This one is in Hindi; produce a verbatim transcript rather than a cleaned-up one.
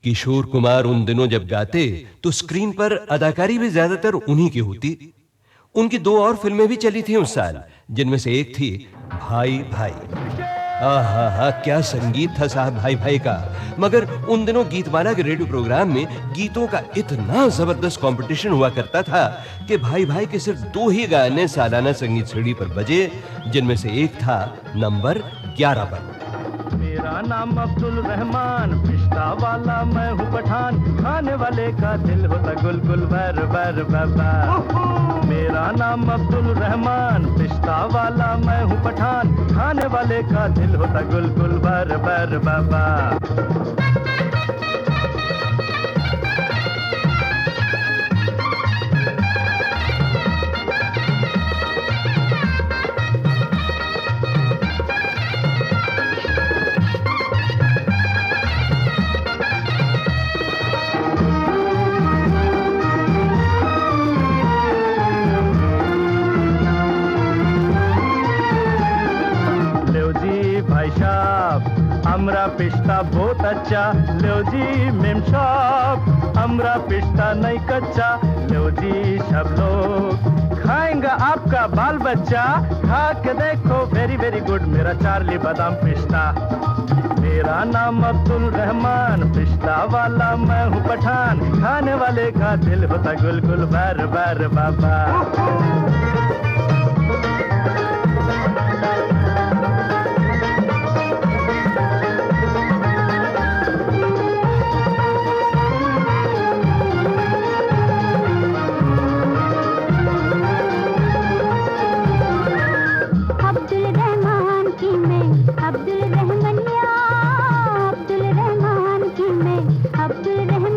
किशोर कुमार उन दिनों जब गाते तो स्क्रीन पर अदाकारी भी ज्यादातर उन्हीं की होती। उनकी दो और फिल्में भी चली थी उस साल, जिनमें से एक थी भाई भाई। आहा हा, क्या संगीत था साहब भाई भाई का। मगर उन दिनों गीतमाला के रेडियो प्रोग्राम में गीतों का इतना जबरदस्त कंपटीशन हुआ करता था कि भाई भाई के सिर्फ दो ही गाने सालाना संगीत सीढ़ी पर बजे, जिनमें से एक था नंबर ग्यारह पर। मेरा नाम अब्दुल रहमान, पिस्ता वाला मैं हूँ पठान, खाने वाले का दिल होता गुलगुल बर बर बाबा। मेरा नाम अब्दुल रहमान, पिस्ता वाला मैं हूँ पठान, खाने वाले का दिल होता गुलगुल बर बर बाबा। हमरा पिस्ता बहुत अच्छा, लो जी मेम शॉप, हमरा पिस्ता नहीं कच्चा, लो जी सब लोग खाएंगा आपका बाल बच्चा, खा के देखो वेरी वेरी गुड मेरा चार्ली बादाम पिस्ता। मेरा नाम अब्दुल रहमान, पिस्ता वाला मैं हूँ पठान, खाने वाले का दिल होता गुलगुल बर बर बाबा। अब्दुल रहमान की मैं, अब्दुल रहमान की मैं, अब्दुल रहमान